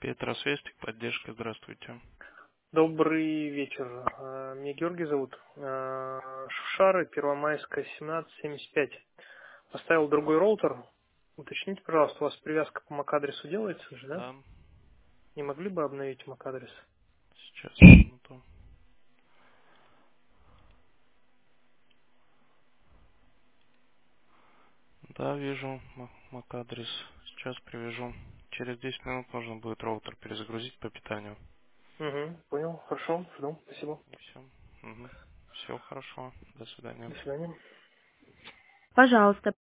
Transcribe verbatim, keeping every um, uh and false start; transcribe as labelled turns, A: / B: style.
A: Петросвестик, поддержка, здравствуйте.
B: Добрый вечер. Э, Меня Георгий зовут. Э, Шушары, Первомайская, семнадцать семьдесят пять. Поставил другой роутер. Уточните, пожалуйста, у вас привязка по MAC-адресу делается же, да?
A: Да,
B: Не могли бы обновить MAC-адрес?
A: сейчас, минуту. Да, вижу мак-адрес. Сейчас привяжу. Через десять минут нужно будет роутер перезагрузить по питанию.
B: Угу, понял. Хорошо, жду. Спасибо.
A: И все. Угу. Все хорошо. До свидания.
B: До свидания.
C: Пожалуйста,